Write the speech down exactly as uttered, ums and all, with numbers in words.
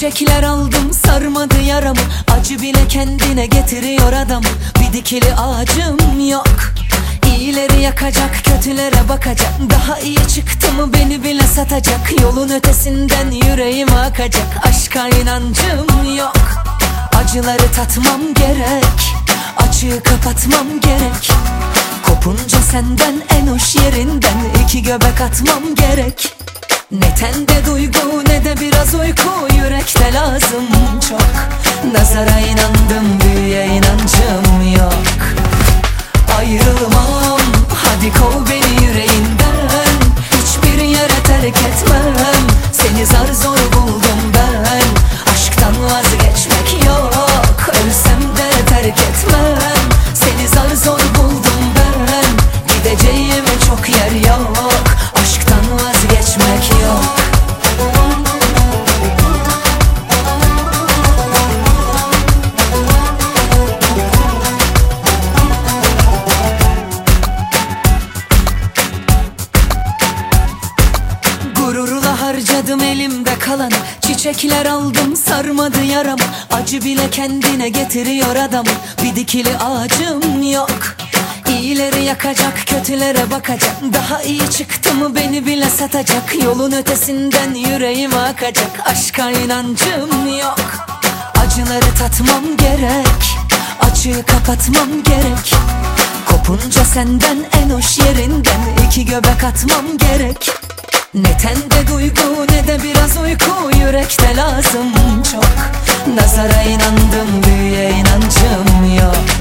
Çiçekler aldım sarmadı yaramı, acı bile kendine getiriyor adamı. Bir dikili ağacım yok, İyileri yakacak, kötülere bakacak. Daha iyi çıktı mı beni bile satacak. Yolun ötesinden yüreğim akacak. Aşka inancım yok, acıları tatmam gerek, açığı kapatmam gerek. Kopunca senden en hoş yerinden iki göbek atmam gerek. Ne tende duygu ne de biraz uyku, yürekte lazım çok. Nazara inandım, büyüye inancım yok. Ayrılmam, hadi kov beni yüreğinden. Hiçbir yere terk etmem, seni zar zor buldum ben. Aşktan vazgeçmek yok, ölsem de terk etmem. Seni zar zor buldum ben, gideceğim çok yer yok. Aşktan vazgeçmek yok. Gururla harcadım elimde kalanı, çiçekler aldım sarmadı yaramı. Acı bile kendine getiriyor adamı. Bir dikili ağacım yok, İyileri yakacak, kötülere bakacak. Daha iyi çıktı mı beni bile satacak. Yolun ötesinden yüreğim akacak. Aşka inancım yok, acıları tatmam gerek, açığı kapatmam gerek. Kopunca senden en hoş yerinden iki göbek atmam gerek. Ne tende duygu ne de biraz uyku, yürekte lazım çok. Nazara inandım, büyüye inancım yok.